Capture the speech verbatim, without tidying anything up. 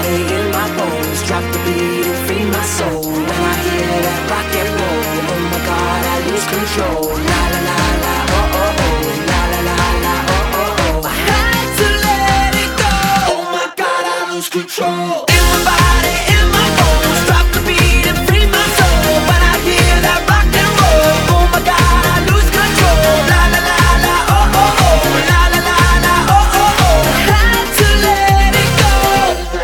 way in my bones. Drop the beat and free my soul. When I hear that rock and roll, oh my God, I lose control. La la la la, oh oh oh. La la la la, oh oh oh. I had to let it go. Oh my God, I lose control.